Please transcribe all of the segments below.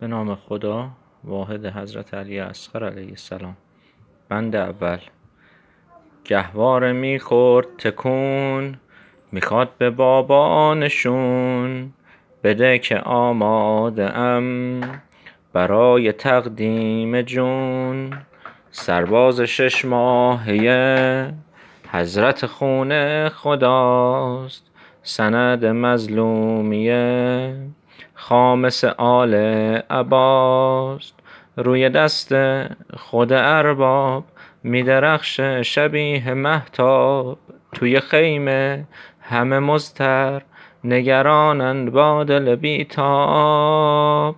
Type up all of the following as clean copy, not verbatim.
به نام خدا واحد حضرت علی اصغر علیه السلام. بند اول. گهواره میخورد تکون، میخواد به بابا نشون. بده که آماده ام برای تقدیم جون. سرباز 6 ماهه حضرت خون خداست. سند مظلومیه خامس آل عباست. روی دست خود ارباب میدرخشه شبیه مهتاب. توی خیمه همه مضطر نگرانند با دل بیتاب.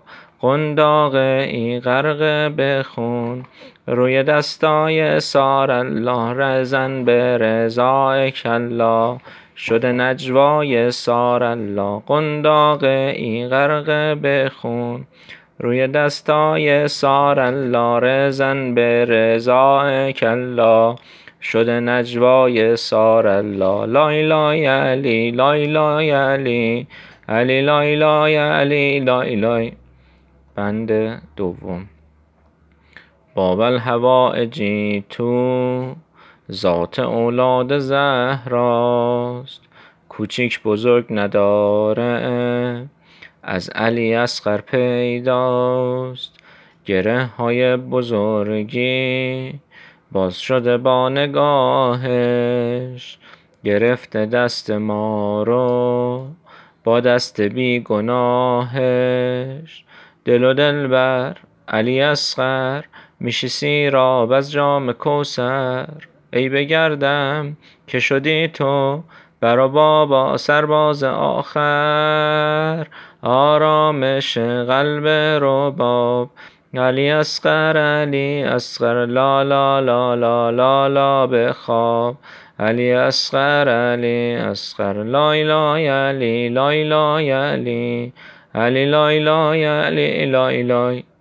قنداقی غرق به خون روی دستای سار الله. رزن به رضای کلا شده نجوای سار الله. قنداقی غرق به خون روی دستای سار الله. رزن به رضای کلا شده نجوای سار الله. لای لای علی لای لای علی علی لای لای علی لای لای. بند دوم. باب الحوائجی تو ذات اولاد زهراست. کوچیک بزرگ نداره از علی اصغر پیداست. گره های بزرگی باز شده با نگاهش. گرفته دست ما رو با دست بی گناهش. دل و دلبر علی اصغر میشی سیراب از جام کوثر. ای بگردم که شدی تو برا بابا سرباز آخر. آرامش قلب رباب علی اصغر لا لا لا لا لا لا بخواب. علی اصغر لای لای علی لای لای علی علی لای لای علی لای لای.